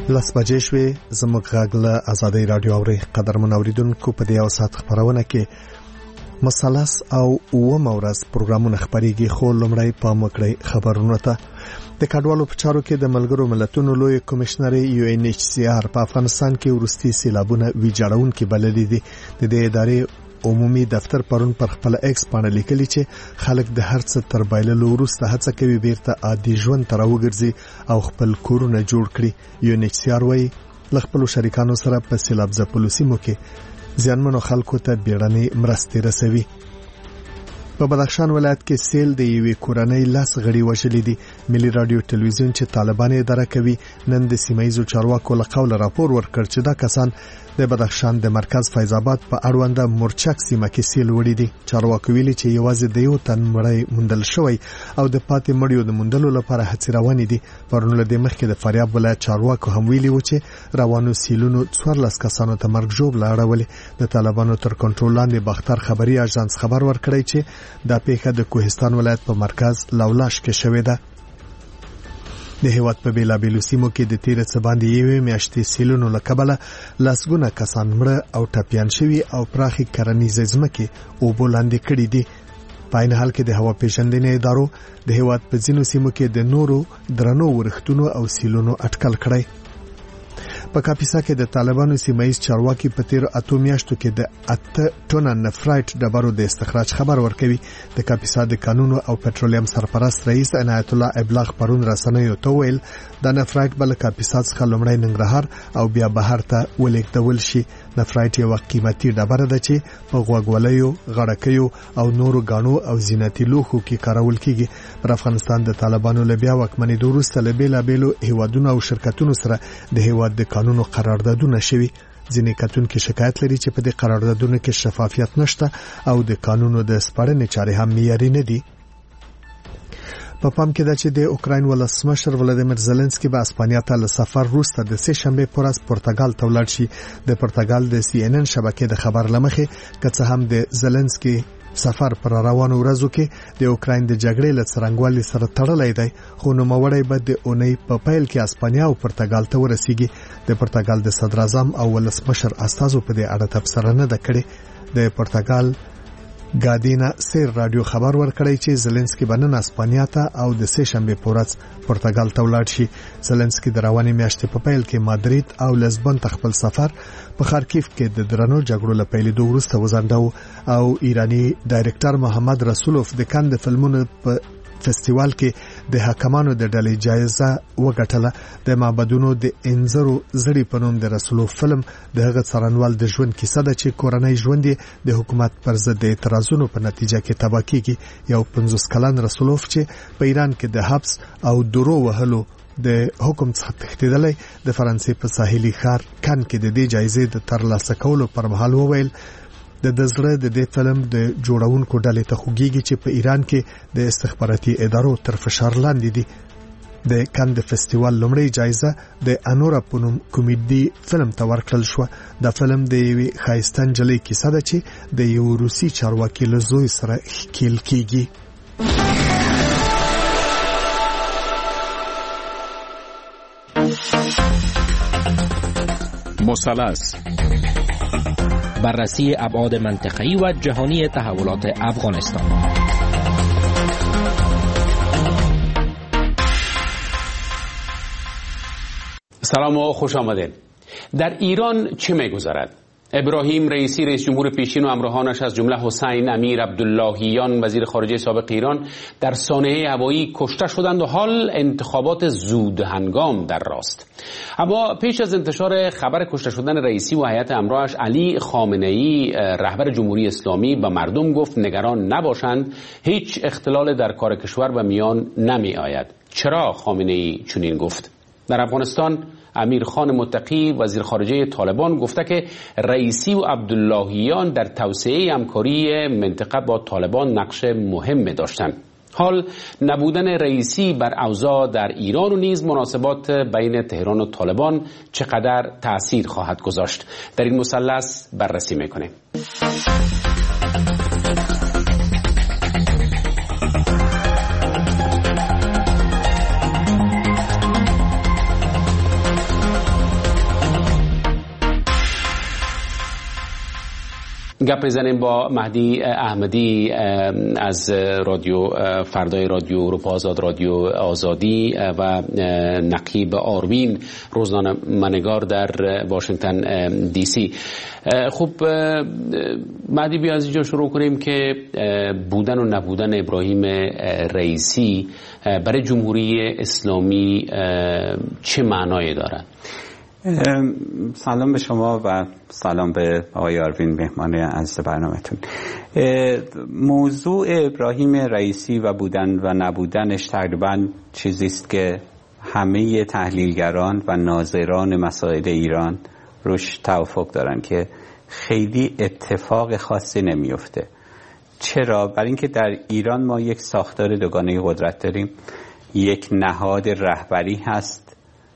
لس بجې شوې زموږ غږ له آزادۍ رادیو اوري. قدرمن اوریدونکو، په دې اوسات خبرونه کې مثلث او اووم ورځ پروګرامونه خبريږي، خو لومړی پام وکړئ خبرونه ته. د کډوالو په چارو کې د ملګرو ملتونو لوی کمشنر UNHCR په افغانستان کې ورستي سیلابونه ویجاړونکي بللي دي. د دې ادارې عمومي دفتر پرون پر خپل ایکس باندې لیکلي چې خلک د هر څه تر بایللو وروسته هڅه کوي بیرته عادي ژوند ته راوګرځي او خپل کورونه جوړ کړي. UNHCR وايي له خپل شریکانو سره په سیلاب ځپلو سیمو کې ځانمنو خلکو ته بیړنۍ مرستې رسوي. په بدخشان ولایت کې سیل د یوې کورنۍ لاس غړي وژلي دي. ملي رادیو ټلویزیون چې طالبان اداره کوي نن د سیمایي چارواکو له قول راپور ورکړ چې دا کسان د بدخشان د مرکز فیض آباد په اړونده مرچک سیمه کې سیل وړي دي. چارواکو ویلي چې یوازې د یو تن مړی موندل شوی او د پاتې مړیو د موندلو لپاره هڅې روانې دي. پرون له دې مخکې د فاریاب ولایت چارواکو هم ویلي و چې روانو سیلونو 14 کسانو ته مرګ ژوبله اړولې. د طالبانو تر کنټرول لاندې باختر خبري اژانس خبر ورکړی چې دا پیښه د کوهستان ولایت په مرکز لاولاش کې شوې ده. د هیواد په بیلابیلو سیمو کې د تیر څه باندې یوې میاشتې سیلونو له کبله لاسګونه کسان مړه او ټپيان شوي او پراخي کرنیزې ځمکې اوبو لاندې کړي دي. په عین حال کې د هوا پیژندنې ادارو د هیواد په ځینو سیمو کې د نورو درنو ورښتونو او سیلونو اټکل کړی. په کاپیسا کې د طالبانو سیمایي چارواکي په تیر 8 میاشتو کې د 8 ټن نفرایټ ډبرو د استخراج خبر ورکوي. د کاپیسا د قانونو او پټرولیم سرپرست رئیس عنایت الله ابلاغ پرون رسنیو ته ویل د نفرایټ بل کاپیسا څخه لومړی ننګرهار او بیا بهر ته ولیږدول شي. نفرایټ یو قیمتي ډبره ده چې په غوږولیو، غړکیو او نورو غاڼو او زینتي لوښو کې کارول کیږي. پر افغانستان د طالبانو له بیا واکمنۍ وروسته له بیلابیلو هیوادونو او شرکتونو سره د هیواد د قانونو قراردادونه شوي. ځینې کتونکو شکایت لري چې په دې قراردادونو کې شفافیت نشته او د قانونو د سپړنې چارې هم معیاري نه دي. په پام کې ده چې د اوکراین ولسمشر ولادیمیر زيلنسکي به اسپانیا ته له سفر وروسته د سه شنبه پر ورځ پرتګال ته ولاړ شي. د پرتګال د CNN شبکې د خبر لمخې که هم د زيلنسکي سفر پر روانو ورځو کې د اوکراین د جګړې له څرنګوالي سره تړلې دی، خو نوموړی به د اونۍ په پیل کې اسپانیا او پرتګال ته ورسیږي. د پرتګال د صدر اعظم او ولسمشر استازو په دې اړه تبصره نه ده کړې. د پرتګال ګادینا سیر رادیو خبر ورکړی چې زيلنسکي بنن اسپانیا ته او د سه شنبه په ورځ پرتګال ته ولاړ شي. زيلنسکي د رواني میاشتې په پیل کې مادرید او لزبن ته خپل سفر په خارکیف کې د درنو جګړو له پیلېدو وروسته وزنداو او ایرانی ډایرکټر محمد رسولوف د کاند فلمونو په فستیوال کې د حکمانو د ډلې جایزه وګټله. د معبدونو د انځرو زړی په نوم د رسولوف فلم د هغه څرنوال د ژوند کیسه ده چې کورنۍ ژوند د حکومت پر ضد د اعتراضونو په نتیجه کې تباه کیږي. یو 50 کلن رسولوف چې په ایران کې د حبس او درو وهلو د حکم څخه تښتیدلی د فرانسې په ساحلي ښار کان کې د دې جایزې د ترلاسه کولو پر مهال وویل د دزړه د دې فلم د جوړونکو ډلې ته خوږیږي چې په ایران کې د استخباراتي ادارو تر فشار لاندې دي. د کان د فستیوال لومړی جایزه د انورا پونم کمیډي فلم ته ورکړل شو. دا فلم د یوې خایستان جلې کیسه ده چې د یو روسي چارواکي له زوی سره ښکیل کیږي. مثلث، بررسی ابعاد منطقه‌ای و جهانی تحولات افغانستان. سلام و خوش آمدید. در ایران چه می‌گذرد؟ ابراهیم رئیسی رئیس جمهور پیشین و همراهانش از جمله حسین امیر عبداللهیان وزیر خارجه سابق ایران در سانحه هوایی کشته شدند و حال انتخابات زود هنگام در راست. اما پیش از انتشار خبر کشته شدن رئیسی و هیئت همراهش، علی خامنه‌ای رهبر جمهوری اسلامی به مردم گفت نگران نباشند، هیچ اختلال در کار کشور به میان نمی آید. چرا خامنه‌ای چنین گفت؟ در افغانستان امیر خان متقی وزیر خارجه طالبان گفته که رئیسی و عبداللهیان در توسعه همکاری منطقه با طالبان نقش مهم داشتند. حال نبودن رئیسی بر اوضاع در ایران و نیز مناسبات بین تهران و طالبان چقدر تأثیر خواهد گذاشت؟ در این مثلث بررسی میکنیم. گپ بزنیم با مهدی احمدی از رادیو فردای رادیو اروپا آزاد، رادیو آزادی و نقیب آروین، روزنامه‌نگار در واشنگتن دی سی. خب مهدی، بیا از اینجا شروع کنیم که بودن و نبودن ابراهیم رئیسی برای جمهوری اسلامی چه معنایی دارد؟ سلام به شما و سلام به آقای آروین، مهمان عزیز برنامه‌تون. موضوع ابراهیم رئیسی و بودن و نبودنش تقریبا چیزی است که همه تحلیلگران و ناظران مسائل ایران روش توافق دارن که خیلی اتفاق خاصی نمیفته. چرا؟ برای اینکه در ایران ما یک ساختار دوگانه قدرت داریم. یک نهاد رهبری هست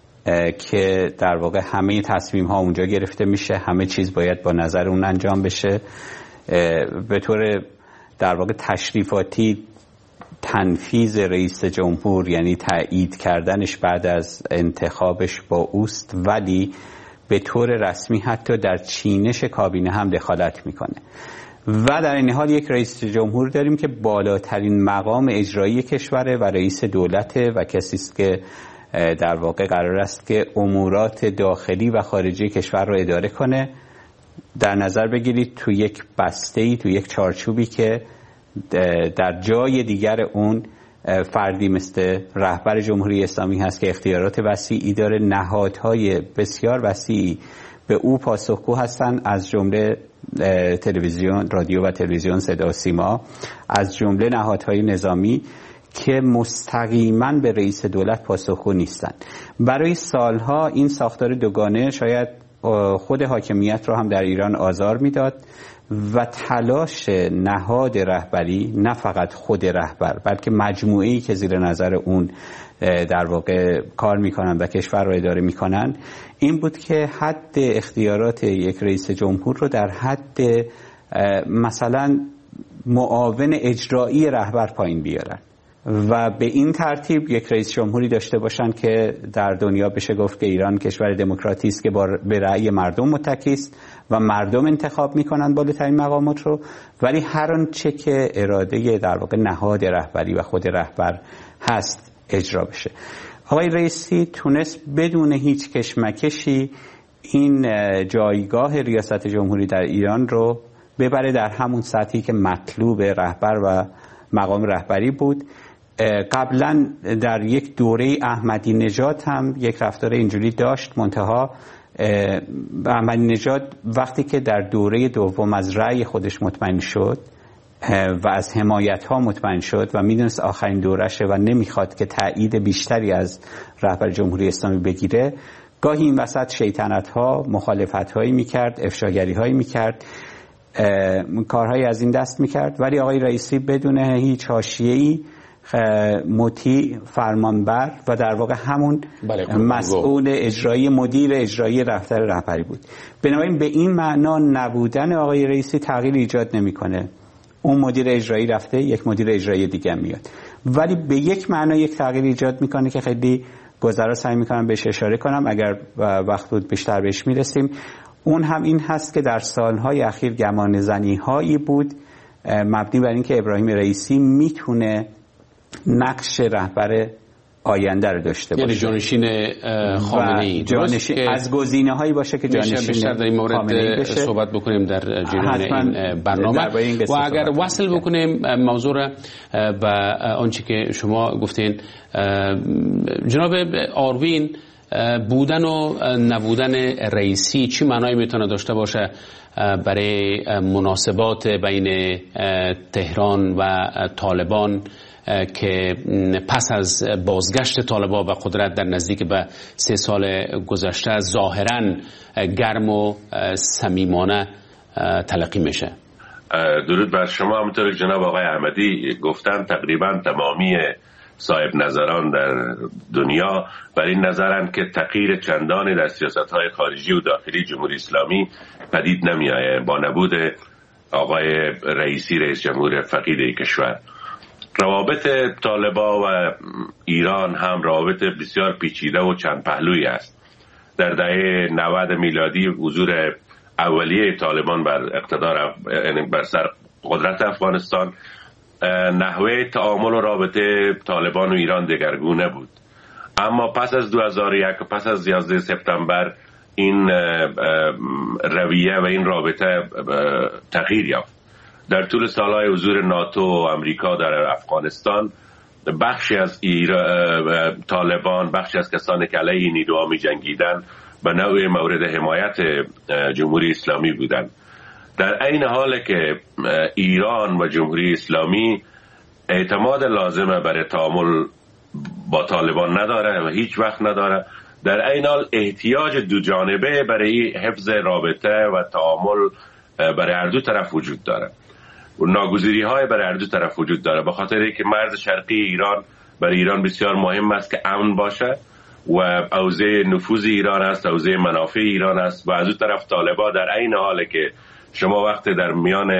که در واقع همه تصمیم ها اونجا گرفته میشه، همه چیز باید با نظر اون انجام بشه. به طور در واقع تشریفاتی تنفیذ رئیس جمهور، یعنی تایید کردنش بعد از انتخابش با اوست، ولی به طور رسمی حتی در چینش کابینه هم دخالت میکنه. و در این حال یک رئیس جمهور داریم که بالاترین مقام اجرایی کشوره و رئیس دولته و کسی است که در واقع قرار است که امورات داخلی و خارجی کشور رو اداره کنه. در نظر بگیرید تو یک بسته‌ای، تو یک چارچوبی که در جای دیگر اون فردی مثل رهبر جمهوری اسلامی هست که اختیارات وسیعی داره، نهادهای بسیار وسیعی به او پاسخگو هستن، از جمله تلویزیون، رادیو و تلویزیون، صدا و سیما، از جمله نهادهای نظامی که مستقیما به رئیس دولت پاسخگو نیستن. برای سالها این ساختار دوگانه شاید خود حاکمیت رو هم در ایران آزار میداد و تلاش نهاد رهبری، نه فقط خود رهبر بلکه مجموعه‌ای که زیر نظر اون در واقع کار میکنن و کشور رو اداره میکنن، این بود که حد اختیارات یک رئیس جمهور رو در حد مثلا معاون اجرایی رهبر پایین بیارن و به این ترتیب یک رئیس جمهوری داشته باشن که در دنیا بشه گفت که ایران کشور دموکراتی است که به رأی مردم متکی است و مردم انتخاب میکنن بالاترین مقامات رو، ولی هر آنچه که اراده در واقع نهاد رهبری و خود رهبر هست اجرا بشه. آقای رئیسی تونست بدون هیچ کشمکشی این جایگاه ریاست جمهوری در ایران رو ببره در همون سطحی که مطلوب رهبر و مقام رهبری بود. قبلا در یک دوره احمدی نژاد هم یک رفتار اینجوری داشت، منتها احمدی نژاد وقتی که در دوره دوم از رأی خودش مطمئن شد و از حمایت ها مطمئن شد و میدونست آخرین دورشه و نمیخواد که تایید بیشتری از رهبر جمهوری اسلامی بگیره، گاهی این وسط شیطنت ها، مخالفت هایی میکرد، افشاگری هایی میکرد، کارهایی از این دست میکرد، ولی آقای رئیسی بدون هیچ حاشیه‌ای مطیع، فرمانبر و در واقع همون مسئول اجرایی، مدیر اجرایی دفتر رهبری بود. بنابراین به این معنا نبودن آقای رئیسی تغییر ایجاد نمیکنه. اون مدیر اجرایی رفته، یک مدیر اجرایی دیگه میاد، ولی به یک معنا یک تغییر ایجاد میکنه که خیلی گذرا سعی میکنم بهش اشاره کنم، اگر وقت بود بیشتر بهش میرسیم. اون هم این هست که در سالهای اخیر گمانه‌زنی هایی بود مبنی بر اینکه ابراهیم رئیسی میتونه نقش رهبر آینده رو داشته باشه، یعنی جانشین خامنه‌ای، از گزینه‌هایی باشه که جانشین بیشتر در این مورد صحبت بکنیم در جریان این برنامه و اگر وصل بکنیم موضوع را و آنچه که شما گفتین جناب آروین، بودن و نبودن رئیسی چی معنایی میتونه داشته باشه برای مناسبات بین تهران و طالبان که پس از بازگشت طالبان و قدرت در نزدیک به 3 سال گذشته ظاهراً گرم و صمیمانه تلقی میشه؟ درود بر شما. همونطور جناب آقای احمدی گفتن تقریبا تمامی صاحب نظران در دنیا بر این نظرند که تغییر چندانی در سیاست‌های خارجی و داخلی جمهوری اسلامی پدید نمی‌آید با نبود آقای رئیسی، رئیس جمهور فقید کشور. روابط طالبان و ایران هم روابط بسیار پیچیده و چند پهلویی است. در دهه 90 میلادی حضور اولیه طالبان بر اقتدار، یعنی بر سر قدرت افغانستان، نحوه تعامل و رابطه طالبان و ایران دگرگونه بود. اما پس از 2001 و پس از 11 سپتامبر این رویه و این رابطه تغییر یافت. در طول سالهای حضور ناتو و امریکا در افغانستان، بخشی از طالبان، بخشی از کسانی که علیه نیروها می جنگیدن به نوع مورد حمایت جمهوری اسلامی بودند. در عین حال که ایران و جمهوری اسلامی اعتماد لازمه برای تعامل با طالبان نداره و هیچ وقت نداره، در عین حال احتیاج دو جانبه برای حفظ رابطه و تعامل برای هر دو طرف وجود داره و ناگزیری های برای هر دو طرف وجود داره، به خاطر اینکه مرز شرقی ایران برای ایران بسیار مهم است که امن باشه و حوزه نفوذ ایران است، حوزه منافع ایران است، و از اون طرف طالبان در عین حاله که شما وقتی در میان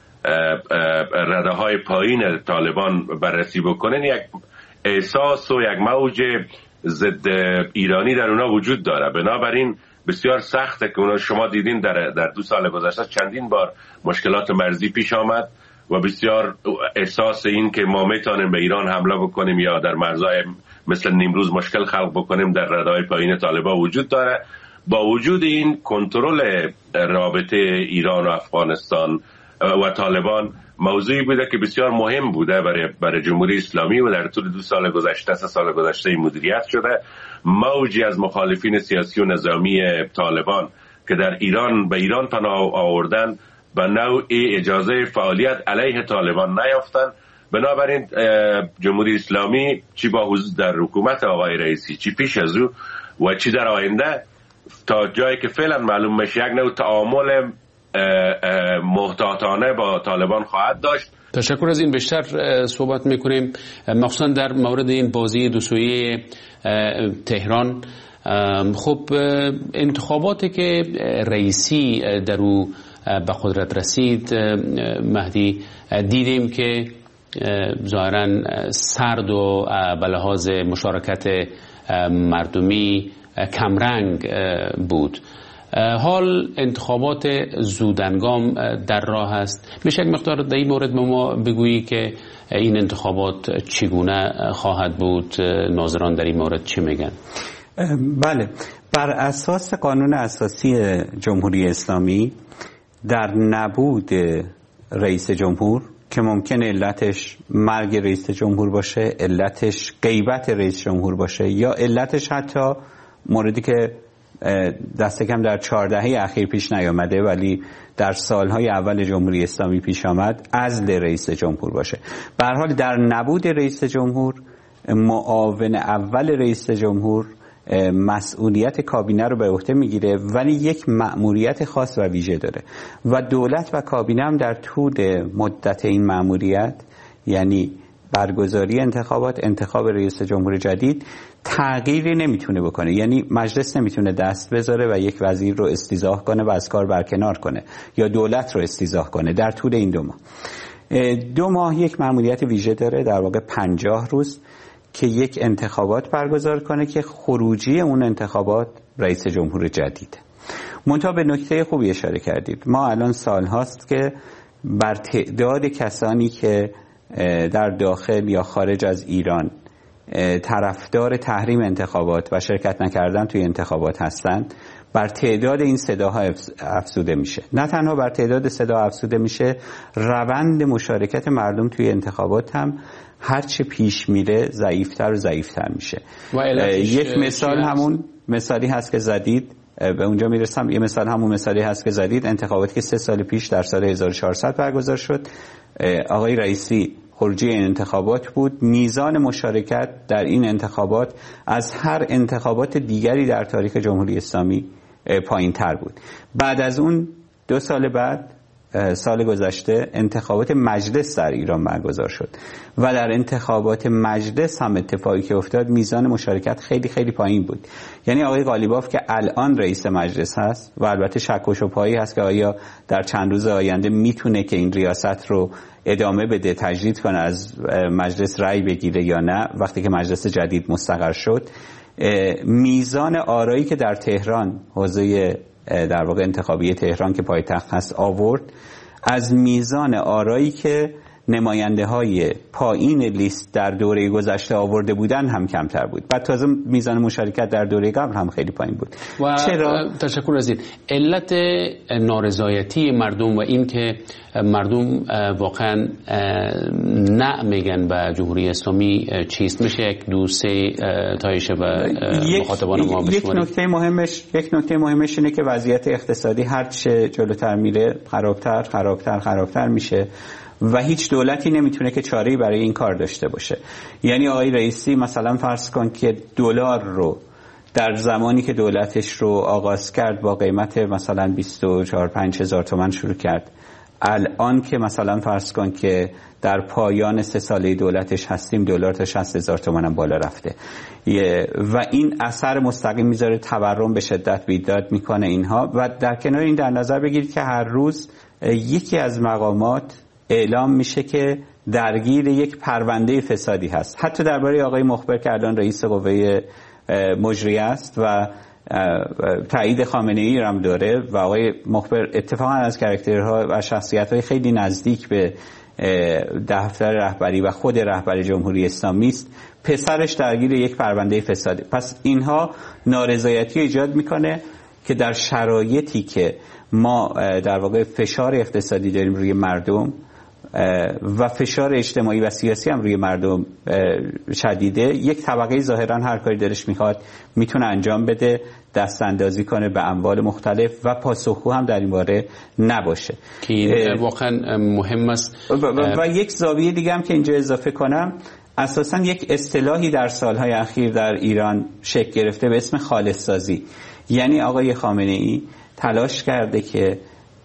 رده های پایین طالبان بررسی بکنین، یک احساس و یک موج ضد ایرانی در اونا وجود داره. بنابراین بسیار سخته که اونا، شما دیدین در 2 سال گذشته چندین بار مشکلات مرزی پیش آمد و بسیار احساس این که ما میتونیم به ایران حمله بکنیم یا در مرزهای مثل نیمروز مشکل خلق بکنیم در رده‌های پایین طالبان وجود داره. با وجود این، کنترل رابطه ایران و افغانستان و طالبان موضوعی بوده که بسیار مهم بوده برای جمهوری اسلامی و در طول 2 سال گذشته، 3 سال گذشته مدیریت شده. موجی از مخالفین سیاسی و نظامی طالبان که در ایران به ایران پناه آوردن به نوعی اجازه فعالیت علیه طالبان نیافتن. بنابراین جمهوری اسلامی چی با حضور در حکومت آقای رئیسی، چی پیش از او و چی در آینده، تا جایی که فعلا معلوم میشه یک نوع تعامل محتاطانه با طالبان خواهد داشت. تشکر از این. بیشتر صحبت میکنیم مخصوصا در مورد این بازی دوسویه تهران. خب انتخاباتی که رئیسی در او به قدرت رسید، مهدی، دیدیم که ظاهرا سرد و به لحاظ مشارکت مردمی کمرنگ بود. حال انتخابات زودهنگام در راه است. میشه یک مقدار در این مورد ما بگویی که این انتخابات چگونه خواهد بود؟ ناظران در این مورد چی میگن؟ بله، بر اساس قانون اساسی جمهوری اسلامی، در نبود رئیس جمهور که ممکن علتش مرگ رئیس جمهور باشه، علتش غیبت رئیس جمهور باشه، یا علتش حتی موردی که دست کم در 4 دهه اخیر پیش نیامده ولی در سالهای اول جمهوری اسلامی پیش آمد، عزل رئیس جمهور باشه. به هر حال در نبود رئیس جمهور، معاون اول رئیس جمهور مسئولیت کابینه رو به عهده میگیره، ولی یک مأموریت خاص و ویژه داره و دولت و کابینه هم در طول مدت این مأموریت، یعنی برگزاری انتخاب رئیس جمهور جدید، تغییری نمیتونه بکنه. یعنی مجلس نمیتونه دست بذاره و یک وزیر رو استیضاح کنه و از کار برکنار کنه یا دولت رو استیضاح کنه در طول این 2 ماه. 2 ماه یک مأموریت ویژه داره، در واقع 50 روز، که یک انتخابات برگزار کنه که خروجی اون انتخابات رئیس جمهور جدید. منتها به نکته خوبی اشاره کردید. ما الان سال هاست که بر تعداد کسانی که در داخل یا خارج از ایران طرفدار تحریم انتخابات و شرکت نکردن توی انتخابات هستند، بر تعداد این صداها افزوده میشه. نه تنها بر تعداد صدا افزوده میشه، روند مشارکت مردم توی انتخابات هم هرچه پیش میره ضعیفتر و ضعیفتر میشه. یک مثال همون مثالی هست که زدید، به اونجا میرسم. یه مثال همون مثالی هست که زدید، انتخاباتی که 3 سال پیش در سال 1400 برگزار شد، آقای رئیسی خروجی این انتخابات بود. میزان مشارکت در این انتخابات از هر انتخابات دیگری در تاریخ جمهوری اسلامی پایین تر بود. بعد از اون 2 سال بعد، سال گذشته، انتخابات مجلس در ایران برگزار شد و در انتخابات مجلس هم اتفاقی که افتاد، میزان مشارکت خیلی خیلی پایین بود. یعنی آقای قالیباف که الان رئیس مجلس هست و البته شک و شبهه‌ای هست که آیا در چند روز آینده میتونه که این ریاست رو ادامه بده، تجدید کنه، از مجلس رأی بگیره یا نه، وقتی که مجلس جدید مستقر شد، میزان آرایی که در تهران حوزه در واقع انتخابی تهران که پایتخت هست آورد، از میزان آرایی که نماینده های پایین لیست در دوره گذشته آورده بودن هم کمتر بود. بعد تازه میزان مشارکت در دوره قبل هم خیلی پایین بود. و چرا؟ تشکر از این. علت نارضایتی مردم و این که مردم واقعا نه میگن به جمهوری اسلامی چیست؟ میشه یک دو سه تایشه و مخاطبان ما بشماریم. یک نکته مهمش اینه که وضعیت اقتصادی هر چه جلوتر میره خرابتر میشه و هیچ دولتی نمیتونه که چاره‌ای برای این کار داشته باشه. یعنی آقای رئیسی مثلا فرض کن که دلار رو در زمانی که دولتش رو آغاز کرد با قیمت مثلا 24-25 هزار تومان شروع کرد، الان که مثلا فرض کن که در پایان 3 ساله دولتش هستیم دلار تا 60,000 تومان هم بالا رفته و این اثر مستقیم میذاره، تورم به شدت بیداد میکنه اینها. و در کنار این در نظر بگیرید که هر روز یکی از مقامات اعلام میشه که درگیر یک پرونده فسادی هست، حتی درباره آقای مخبر که الان رئیس قوه مجریه است و تایید خامنه‌ای هم داره و آقای مخبر اتفاقا از کاراکترها و شخصیت‌های خیلی نزدیک به دفتر رهبری و خود رهبر جمهوری اسلامی است، پسرش درگیر یک پرونده فسادی. پس اینها نارضایتی ایجاد میکنه که در شرایطی که ما در واقع فشار اقتصادی داریم روی مردم و فشار اجتماعی و سیاسی هم روی مردم شدیده، یک طبقه ظاهرا هر کاری دلش میخواد میتونه انجام بده، دست اندازی کنه به اموال مختلف و پاسخگو هم در این باره نباشه که واقعا مهم است. و یک زاویه دیگه هم که اینجا اضافه کنم، اساسا یک اصطلاحی در سالهای اخیر در ایران شکل گرفته به اسم خالص سازی. یعنی آقای خامنه‌ای تلاش کرده که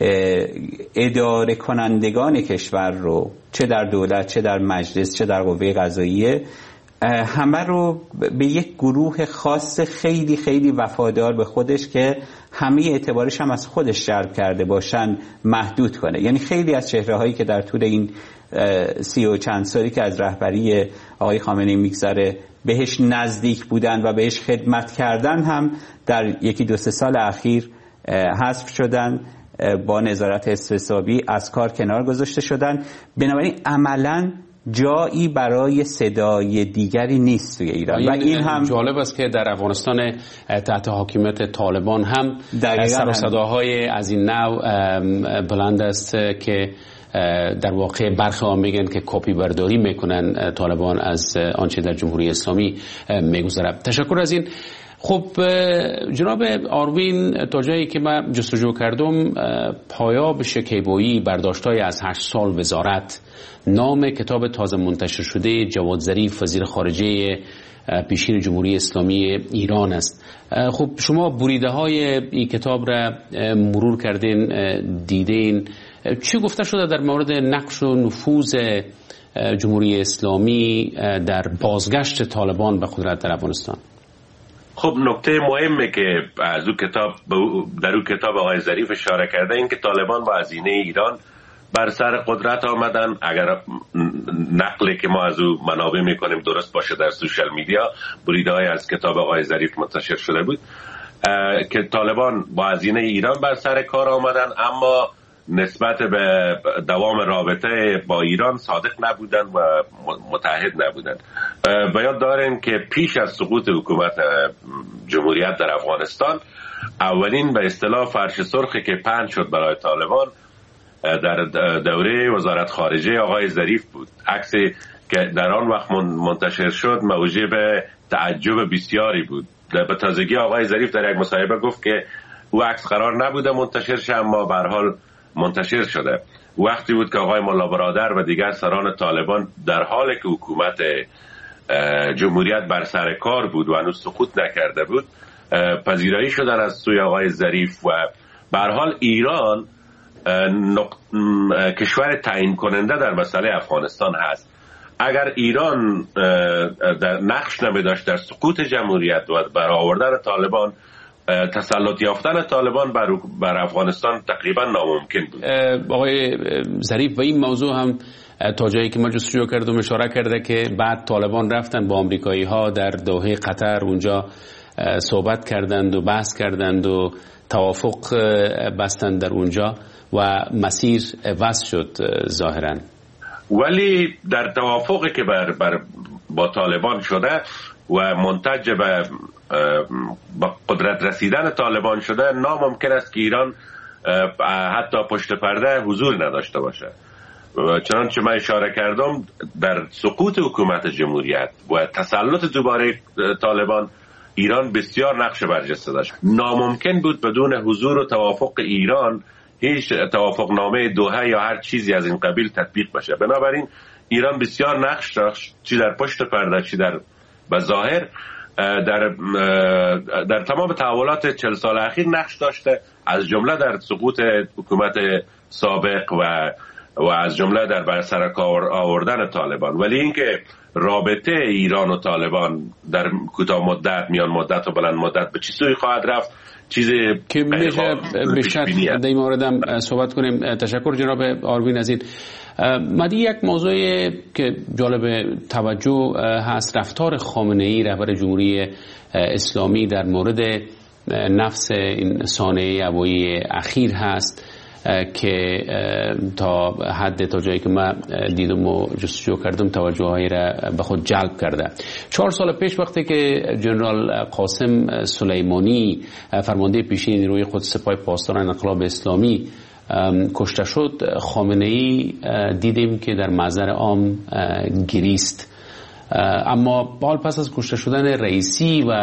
اداره کنندگان کشور رو چه در دولت، چه در مجلس، چه در قوه قضاییه، همه رو به یک گروه خاص خیلی خیلی وفادار به خودش که همه اعتبارش هم از خودش جلب کرده باشن محدود کنه. یعنی خیلی از چهره‌هایی که در طول این 30 و چند سالی که از رهبری آقای خامنه‌ای میگذره بهش نزدیک بودن و بهش خدمت کردن هم در 1-2 سال اخیر حذف شدن، با نظارت حسابی از کار کنار گذاشته شدن. بنابراین عملاً جایی برای صدای دیگری نیست توی ایران. و این هم جالب است که در افغانستان تحت حاکمیت طالبان هم سر و صداهای از این نوع بلند است که در واقع برخی ها میگن که کپی برداری میکنن طالبان از آنچه در جمهوری اسلامی میگذرد. تشکر از این. خب جناب آروین، تا جایی که من جستجو کردم، پایاب شکیبایی برداشتای از 8 سال وزارت، نام کتاب تازه منتشر شده جواد ظریف وزیر خارجه پیشین جمهوری اسلامی ایران است. خب شما بریده های این کتاب را مرور کردین، دیدین، چی گفته شده در مورد نقش و نفوذ جمهوری اسلامی در بازگشت طالبان به قدرت در افغانستان؟ خب نکته مهمه که از در اون کتاب آقای ظریف اشاره کرده این که طالبان با هزینه ایران بر سر قدرت آمدن. اگر نقلی که ما از او منابع میکنیم درست باشه، در سوشال میدیا بریده‌های از کتاب آقای ظریف منتشر شده بود که طالبان با هزینه ایران بر سر کار آمدن، اما نسبت به دوام رابطه با ایران صادق نبودن و متحد نبودن. به یاد دارین که پیش از سقوط حکومت جمهوریت در افغانستان، اولین به اصطلاح فرش سرخی که پهن شد برای طالبان در دوره وزارت خارجه آقای ظریف بود. عکسی که در آن وقت منتشر شد موجب تعجب بسیاری بود. به تازگی آقای ظریف در یک مصاحبه گفت که او عکس قرار نبوده منتشر شه، اما به هر حال منتشر شده. وقتی بود که آقای ملا برادر و دیگر سران طالبان در حالی که حکومت جمهوریت بر سر کار بود و هنوز سقوط نکرده بود پذیرایی شدن از سوی آقای ظریف. و به هر حال ایران کشور تعیین کننده در مسئله افغانستان هست. اگر ایران در نقش نمی‌داشت در سقوط جمهوریت و برآوردن طالبان، تسلط یافتن طالبان بر افغانستان تقریبا ناممکن بود. آقای ظریف و این موضوع هم تا جایی که ما جستجو کردم اشاره کرده که بعد طالبان رفتن با آمریکایی ها در دوحه قطر، اونجا صحبت کردند و بحث کردند و توافق بستند در اونجا و مسیر وصل شد ظاهراً. ولی در توافقی که با طالبان شده و منتج به قدرت رسیدن طالبان شده، ناممکن است که ایران حتی پشت پرده حضور نداشته باشه. چنانچه من اشاره کردم، در سقوط حکومت جمهوریت و تسلط دوباره طالبان ایران بسیار نقش برجسته داشت. ناممکن بود بدون حضور و توافق ایران هیچ توافقنامه دوحه یا هر چیزی از این قبیل تطبیق بشه. بنابراین ایران بسیار نقش داشت، چی در پشت پرده چی در بظاهر، در تمام تحولات 40 سال اخیر نقش داشته، از جمله در سقوط حکومت سابق و از جمله در بر سر کار آوردن طالبان. ولی اینکه رابطه ایران و طالبان در کوتاه مدت، میان مدت و بلند مدت به چه سوی خواهد رفت، چیزی که میشه بیشتر در این موردم صحبت کنیم. تشکر جناب آروین از این. مدی یک موضوع که جالب توجه هست، رفتار خامنه‌ای رهبر جمهوری اسلامی در مورد نفس این سانحه هوایی اخیر هست که تا جایی که من دیدم و جستجو کردم توجه هایی را به خود جلب کرده. 4 سال پیش وقتی که جنرال قاسم سلیمانی فرمانده پیشین نیروی قدس سپاه پاسداران انقلاب اسلامی کشته شد، خامنه‌ای دیدیم که در محضر عام گریست. اما حال پس از کشته شدن رئیسی و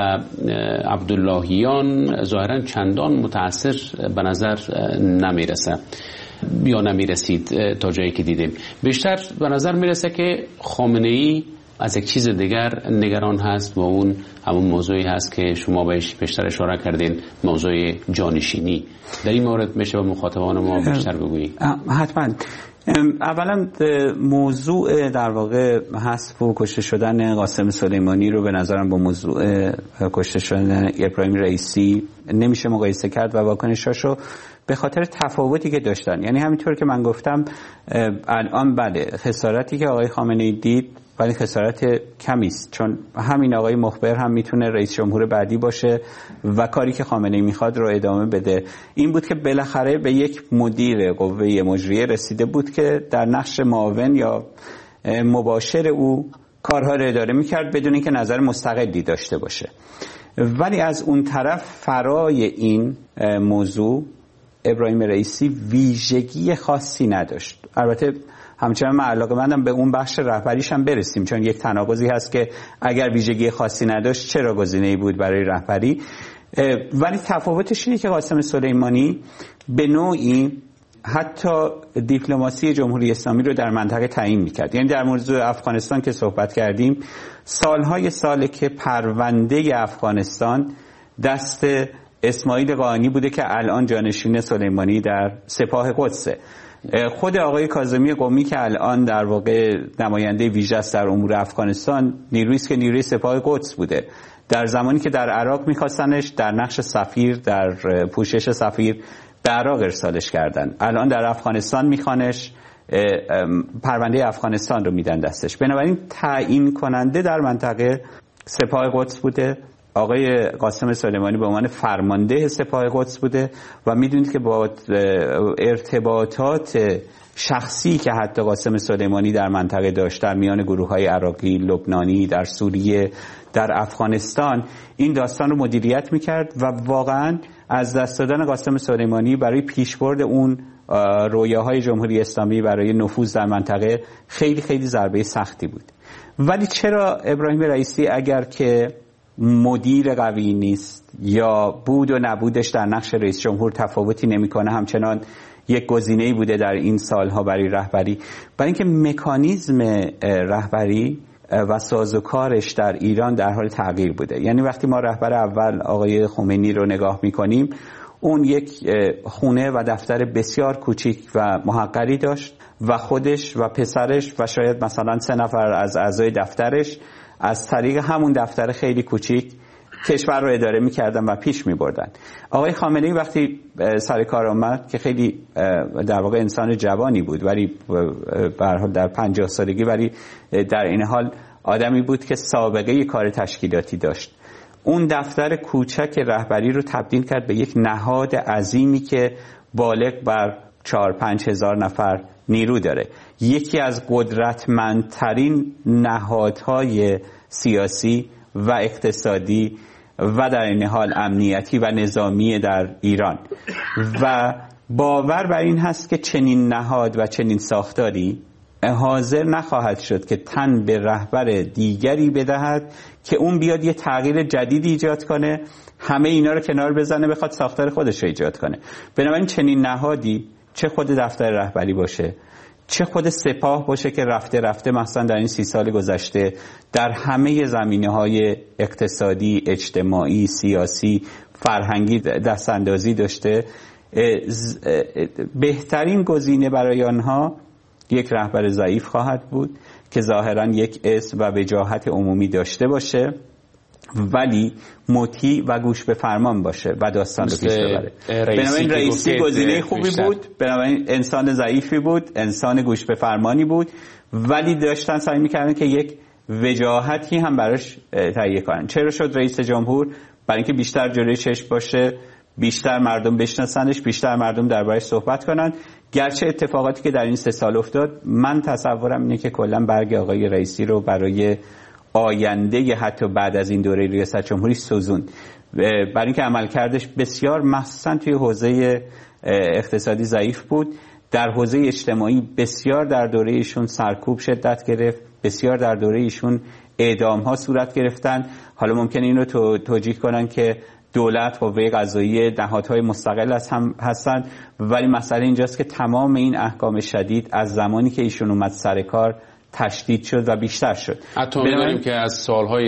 عبداللهیان ظاهرا چندان متأثر به نظر نمیرسه یا نمیرسید تا جایی که دیدیم. بیشتر به نظر میرسه که خامنه‌ای از یک چیز دیگر نگران هست و اون همون موضوعی هست که شما بهش بیشتر اشاره کردین، موضوع جانشینی. در این مورد میشه به مخاطبان ما بیشتر بگویی؟ حتما. اولا موضوع در واقع حذف و کشته شدن قاسم سلیمانی رو به نظرم با موضوع کشته شدن ابراهیم رئیسی نمیشه مقایسه کرد و واکنشاشو به خاطر تفاوتی که داشتن. یعنی همینطور که من گفتم الان بله خسارتی که آقای خامنه‌ای دید ولی خسارت کمی است، چون همین آقای مخبر هم میتونه رئیس جمهور بعدی باشه و کاری که خامنه‌ای میخواد رو ادامه بده. این بود که بالاخره به یک مدیر قوه مجریه رسیده بود که در نقش معاون یا مباشر او کارها رو اداره میکرد بدون اینکه نظر مستقلی داشته باشه. ولی از اون طرف فرای این موضوع ابراهیم رئیسی ویژگی خاصی نداشت. البته همچنان من علاقه‌مندم به اون بخش رهبریش هم برسیم، چون یک تناقضی هست که اگر ویژگی خاصی نداشت چرا گزینه‌ای بود برای رهبری. ولی تفاوتش اینه که قاسم سلیمانی به نوعی حتی دیپلماسی جمهوری اسلامی رو در منطقه تعیین می‌کرد. یعنی در موضوع افغانستان که صحبت کردیم، سالهای ساله که پرونده افغانستان دست اسماعیل قائنی بوده که الان جانشین سلیمانی در سپاه قدسه. خود آقای کاظمی قمی که الان در واقع نماینده ویژه است در امور افغانستان، نیرویی است که نیروی سپاه قدس بوده. در زمانی که در عراق می‌خواستنش در نقش سفیر، در پوشش سفیر به عراق ارسالش کردن، الان در افغانستان میخوانش، پرونده افغانستان رو میدن دستش. بنابراین تعیین کننده در منطقه سپاه قدس بوده. آقای قاسم سلیمانی به عنوان فرمانده سپاه قدس بوده و میدونید که با ارتباطات شخصی که حتی قاسم سلیمانی در منطقه داشت در میان گروه‌های عراقی، لبنانی، در سوریه، در افغانستان، این داستان رو مدیریت میکرد و واقعاً از دست دادن قاسم سلیمانی برای پیشبرد اون رویاهای جمهوری اسلامی برای نفوذ در منطقه خیلی خیلی ضربه سختی بود. ولی چرا ابراهیم رئیسی اگر که مدیر قوی نیست یا بود و نبودش در نقش رئیس جمهور تفاوتی نمیکنه، همچنان یک گزینه‌ای بوده در این سالها برای رهبری؟ برای اینکه مکانیزم رهبری و سازوکارش در ایران در حال تغییر بوده. یعنی وقتی ما رهبر اول آقای خمینی رو نگاه میکنیم، اون یک خونه و دفتر بسیار کوچیک و محقری داشت و خودش و پسرش و شاید مثلا 3 نفر از اعضای دفترش از طریق همون دفتر خیلی کوچیک کشور رو اداره می‌کردن و پیش می‌بردن. آقای خامنه‌ای وقتی سر کار آمد که خیلی در واقع انسان جوانی بود، ولی به هر حال در 50 سالگی، ولی در این حال آدمی بود که سابقه کار تشکیلاتی داشت. اون دفتر کوچک رهبری رو تبدیل کرد به یک نهاد عظیمی که بالغ بر 4-5 هزار نفر نیرو داره. یکی از قدرتمندترین نهادهای سیاسی و اقتصادی و در این حال امنیتی و نظامی در ایران، و باور بر این هست که چنین نهاد و چنین ساختاری حاضر نخواهد شد که تن به رهبر دیگری بدهد که اون بیاد یه تغییر جدیدی ایجاد کنه، همه اینا رو کنار بزنه، بخواد ساختار خودش رو ایجاد کنه. بنابراین چنین نهادی، چه خود دفتر رهبری باشه، چه خود سپاه باشه که رفته مثلا در این 30 سال گذشته در همه زمینه‌های اقتصادی، اجتماعی، سیاسی، فرهنگی دستاندازی داشته، بهترین گزینه برای آنها یک رهبر ضعیف خواهد بود که ظاهراً یک اسم و وجاهت عمومی داشته باشه ولی مطیع و گوش به فرمان باشه و داستان رو پیش ببره. بنابراین رئیسی گزینه خوبی بود، بنابراین انسان ضعیفی بود، انسان گوش به فرمانی بود، ولی داشتن سعی می‌کردن که یک وجاهتی هم براش تهیه کنن. چرا شد رئیس جمهور؟ برای اینکه بیشتر جلوی چشم باشه، بیشتر مردم بشناسنش، بیشتر مردم دربارش صحبت کنن. گرچه اتفاقاتی که در این 3 سال افتاد، من تصورم اینه که کلا برگ آقای رئیسی رو برای آینده حتی بعد از این دوره ریاست جمهوری سوزون، برای اینکه عملکردش بسیار مخصوصا توی حوزه اقتصادی ضعیف بود. در حوزه اجتماعی بسیار در دوره ایشون سرکوب شدت گرفت، بسیار در دوره ایشون اعدام ها صورت گرفتن. حالا ممکنه این رو توجیه کنن که دولت، قوه قضاییه، نهادهای مستقل هستن، ولی مسئله اینجاست که تمام این احکام شدید از زمانی که ایشون اومد سر کار تشدید شد و بیشتر شد. حتی می‌دونیم که از سالهای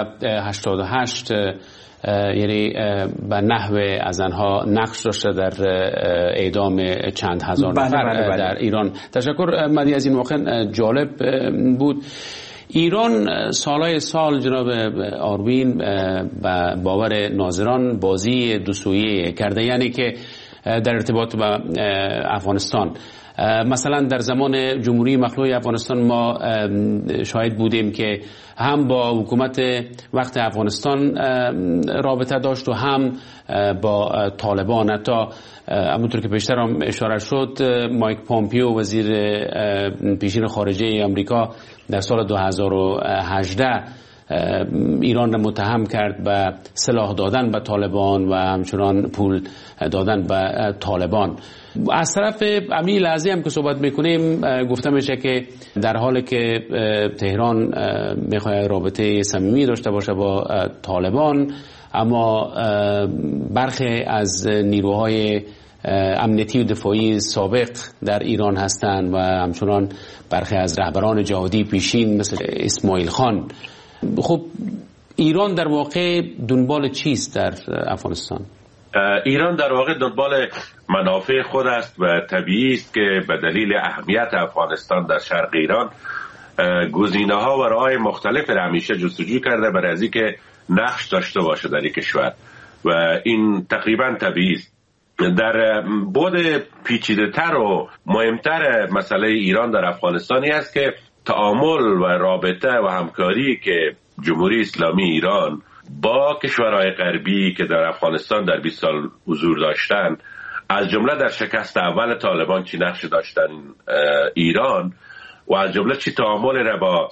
1988 یعنی به نحو از آنها نقش داشته در اعدام چند هزار نفر در ایران. تشکر مدی از این واقعا جالب بود. ایران سالهای سال جناب آروین به باور ناظران بازی دوسویه کرده، یعنی که در ارتباط با افغانستان، مثلا در زمان جمهوری مخلوع افغانستان ما شاهد بودیم که هم با حکومت وقت افغانستان رابطه داشت و هم با طالبان. حتی همونطور که پیشتر هم اشاره شد، مایک پامپیو وزیر پیشین خارجه آمریکا در سال 2018 ایران را متهم کرد به سلاح دادن به طالبان و همچنان پول دادن به طالبان. از طرف همین لحظه هم که صحبت میکنیم گفته میشه که در حالی که تهران میخواد رابطه صمیمی داشته باشه با طالبان، اما برخی از نیروهای امنیتی و دفاعی سابق در ایران هستند و همچنان برخی از رهبران جهادی پیشین مثل اسماعیل خان. خب ایران در واقع دنبال چیست در افغانستان؟ ایران در واقع دنبال منافع خود است و طبیعی است که به دلیل اهمیت افغانستان در شرق ایران گزینه‌ها و راه‌های مختلف را همیشه جستجو کرده برای از اینکه نقش داشته باشه در این کشور و این تقریبا طبیعی است. در بعد پیچیده‌تر و مهمتر مسئله ایران در افغانستانی است که تعامل و رابطه و همکاری که جمهوری اسلامی ایران با کشورهای غربی که در افغانستان در 20 سال حضور داشتن، از جمله در شکست اول طالبان چی نقش داشتن ایران و از جمله چی تعامل را با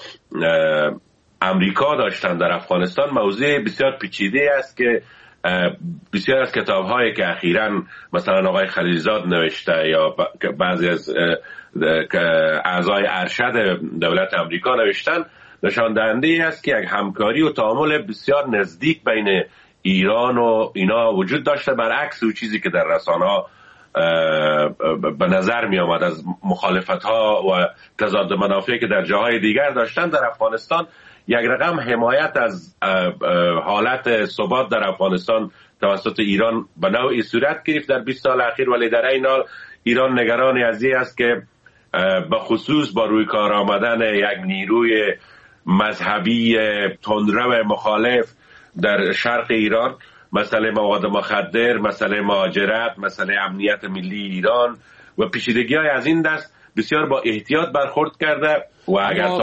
امریکا داشتن در افغانستان، موضوع بسیار پیچیده است که بسیار از کتاب‌هایی که اخیراً مثلا آقای خلیلزاد نوشته یا بعضی از اعضای ارشد دولت امریکا نوشتن نشان دهنده است که یک همکاری و تعامل بسیار نزدیک بین ایران و اینا وجود داشته، برعکس اون چیزی که در رسانه‌ها به نظر می آمد از مخالفت‌ها و تضاد منافعی که در جاهای دیگر داشتن. در افغانستان یک رقم حمایت از حالت ثبات در افغانستان توسط ایران به نوعی صورت گرفت در 20 سال اخیر، ولی در این حال ایران نگران از این است که به خصوص با روی کار آمدن یک نیروی مذهبی تندرو مخالف در شرق ایران، مسئله مواد مخدر، مسئله مهاجرت، مسئله امنیت ملی ایران و پیچیدگی‌های از این دست بسیار با احتیاط برخورد کرده و اگر